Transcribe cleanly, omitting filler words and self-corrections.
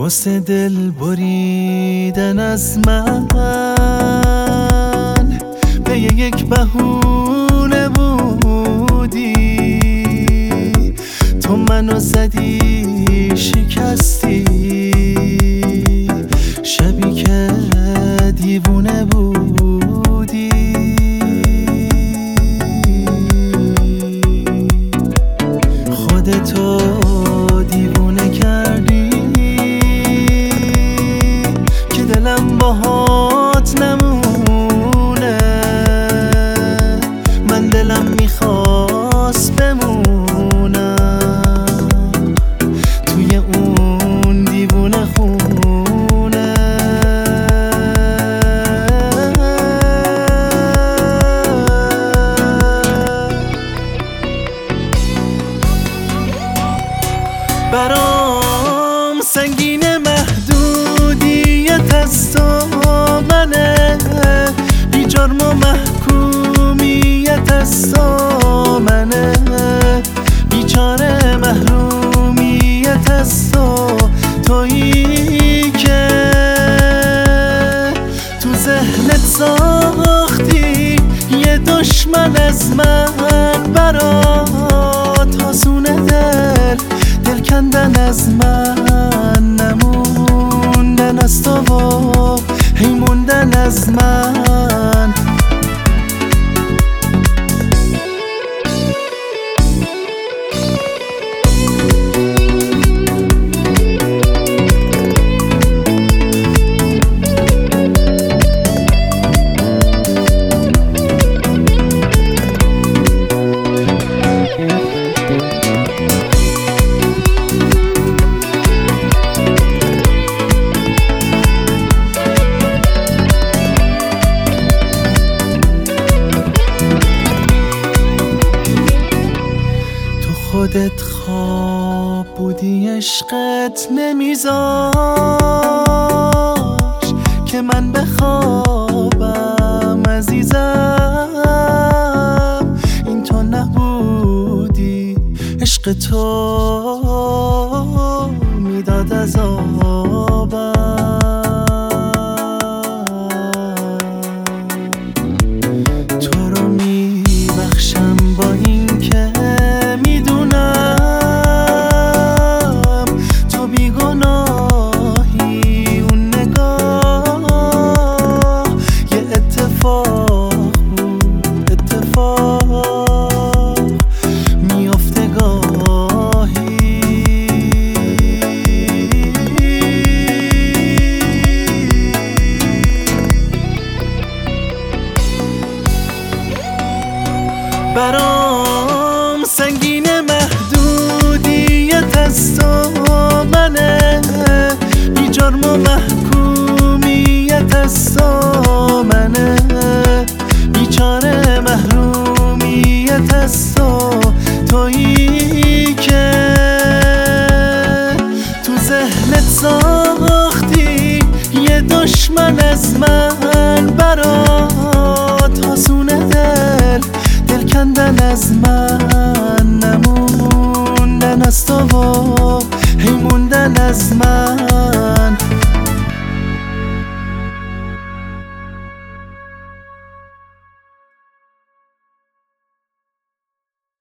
واسه دل بریدن از من به یک بهونه بودی، تو منو زدی شکستی، شبی که دیوونه بودی. خودتو دیوونه کردی که دلم باهات نمونه، من دلم میخواست بمونم توی اون دیوونه خونه. برام سنگین محدودیت از تو منه، بی جرم و محکومیت از تو منه، بیچاره محرومیت از تو، تویی که تو ذهنت ساختی یه دشمن از من، برات آسونه دل کندن از من، نموندن از تو و هی موندن از من. خودت خواب بودی، عشقت نمیذاش که من بخوابم عزیزم، این تو نبودی، عشق تو میداد عذابم. تو رو میبخشم با این که برام سنگین محدودیت از تو منه، بی جرم و محکومیت از تو منه، بیچاره محرومیت از تو، تویی که تو ذهنت ساختی یه دشمن از من، برات آسونه دل کندن از من، نموندن از تو